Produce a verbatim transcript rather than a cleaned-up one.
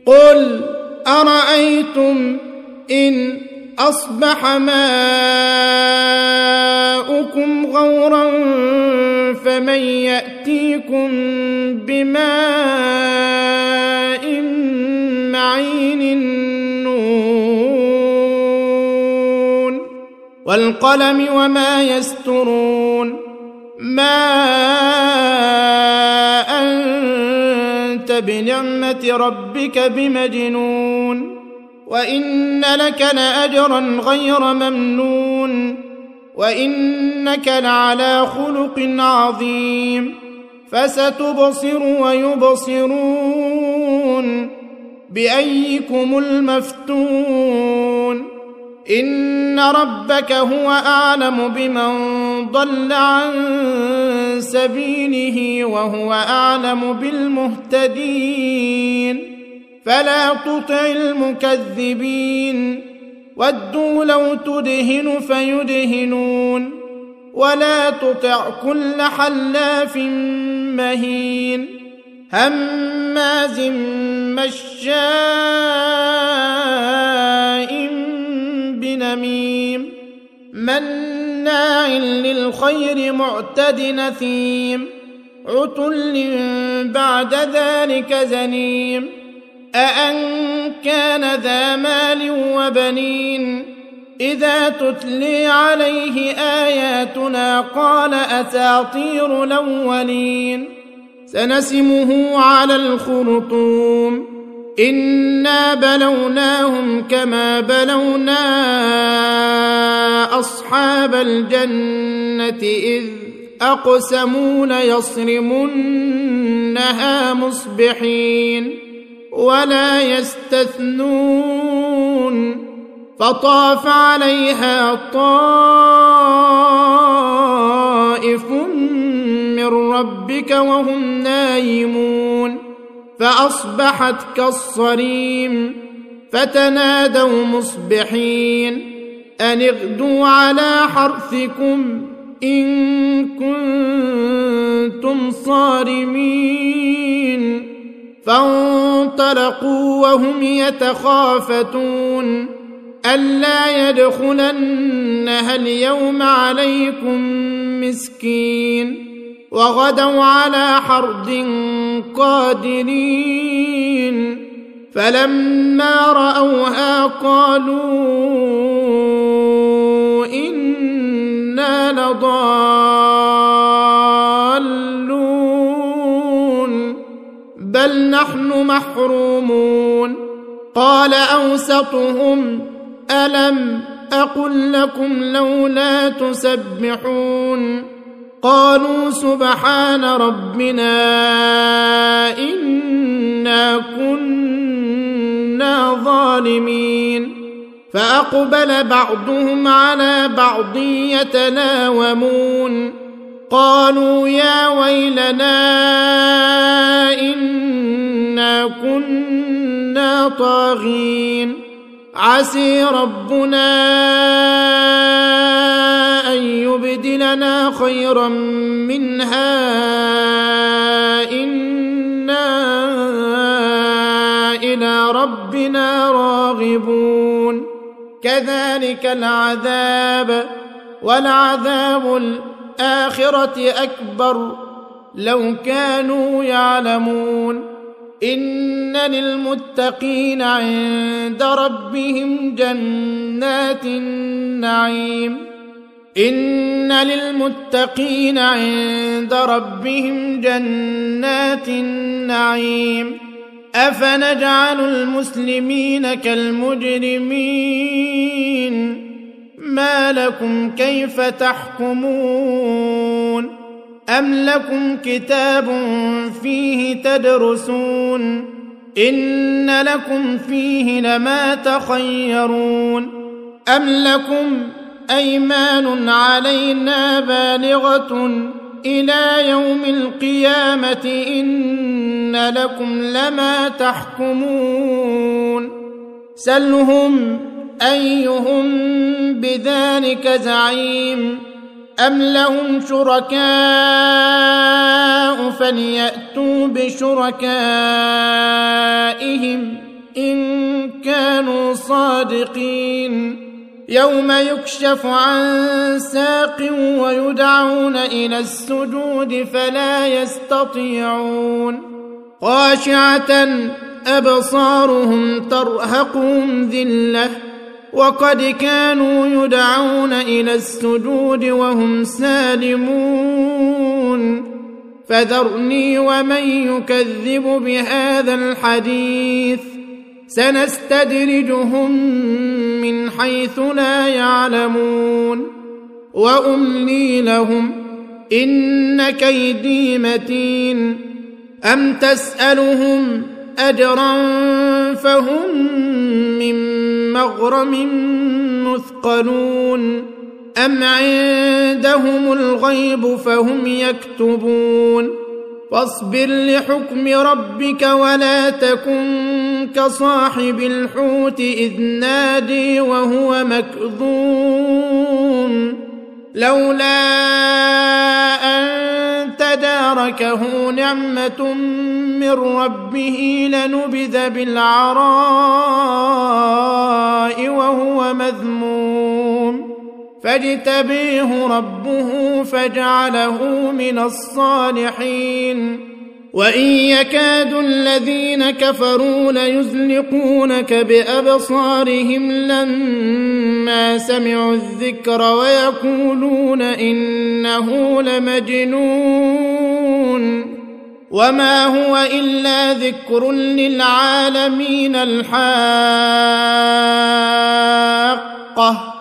قل أرأيتم إن أصبح ماؤكم غورا فمن يأتيكم بماء معين نون والقلم وما يسطرون ما أنت بنعمة ربك بمجنون وإن لك لأجرا غير ممنون وإنك لعلى خلق عظيم فستبصر ويبصرون بأيكم المفتون إن ربك هو أعلم بمن ضل عن سبيله وهو أعلم بالمهتدين فلا تطع المكذبين ودوا لو تدهن فيدهنون ولا تطع كل حلاف مهين هماز مشاء بنميم مناع للخير معتد نثيم عتل بعد ذلك زنيم أأن كان ذا مال وبنين إذا تتلي عليه آياتنا قال أساطير الأولين سنسمه على الخرطوم إنا بلوناهم كما بلونا أصحاب الجنة إذ أقسموا ليصرمنها مصبحين ولا يستثنون فطاف عليها طائف من ربك وهم نايمون فأصبحت كالصريم فتنادوا مصبحين أن اغدوا على حرثكم إن كنتم صارمين فانطلقوا وهم يتخافتون ألا يدخلنها اليوم عليكم مسكين وغدوا على حرد قادرين فلما رأوها قالوا إنا لضالون بل نحن محرومون قال أوسطهم ألم أقل لكم لولا تسبحون قالوا سبحان ربنا إنا كنا ظالمين فأقبل بعضهم على بعض يتلاومون قالوا يا ويلنا إنا كنا طاغين عسي ربنا أن يبدلنا خيرا منها إنا إلى ربنا راغبون كذلك العذاب ولعذاب الآخرة أكبر لو كانوا يعلمون إن للمتقين عند ربهم جنات النعيم إن للمتقين عند ربهم جنات النعيم أفنجعل المسلمين كالمجرمين ما لكم كيف تحكمون أم لكم كتاب فيه تدرسون إن لكم فيه لما تخيرون أم لكم أيمان علينا بالغة إلى يوم القيامة إن لكم لما تحكمون سلهم أيهم بذلك زعيم أم لهم شركاء فليأتوا بشركائهم إن كانوا صادقين يوم يكشف عن ساق ويدعون إلى السجود فلا يستطيعون خاشعة أبصارهم ترهقهم ذلة وقد كانوا يدعون إلى السجود وهم سالمون فذرني ومن يكذب بهذا الحديث سنستدرجهم من حيث لا يعلمون وأملي لهم إن كيدي متين أم تسألهم أجرا فهم من مغرم مثقلون أم عندهم الغيب فهم يكتبون فاصبر لحكم ربك ولا تكن كصاحب الحوت إذ نادي وهو مكظوم لولا أن تداركه نعمة من ربه لنبذ بالعراء وهو مذموم فاجتبيه ربه فجعله من الصالحين وإن يكاد الذين كفروا ليزلقونك بأبصارهم لما سمعوا الذكر ويقولون إنه لمجنون وما هو إلا ذكر للعالمين الحاقة